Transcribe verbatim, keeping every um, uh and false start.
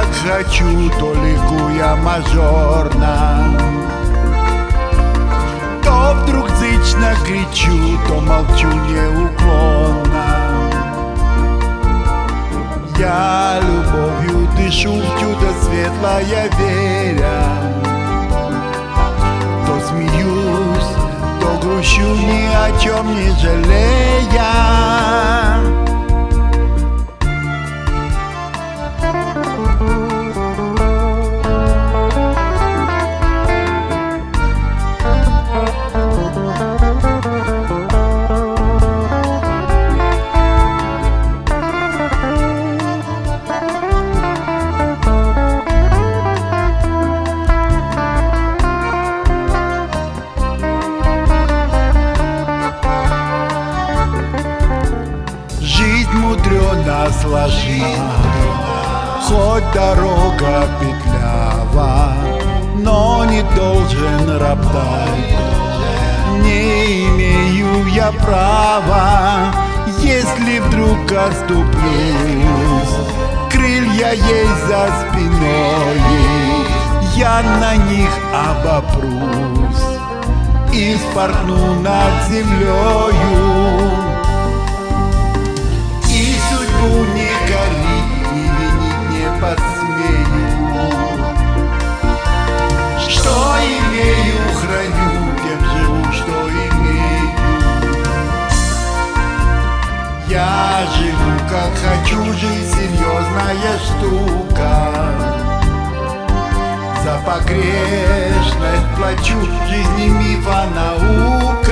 как хочу, то ликуя мажорно, то вдруг зычно кричу, то молчу неуклонно. Я любовью дышу, в чудо светлое веря, то смеюсь, то грущу, ни о чем не жалея. Мудрено сложить, хоть дорога петлява, но не должен роптать. Не имею я права, если вдруг оступлюсь, крылья есть за спиной, я на них обопрусь и вспорхну над землею. Не корить, не винить не посмею. Что имею, храню, тем живу, что имею. Я живу, как хочу, жизнь серьезная штука. За погрешность плачу, жизни мифа наука.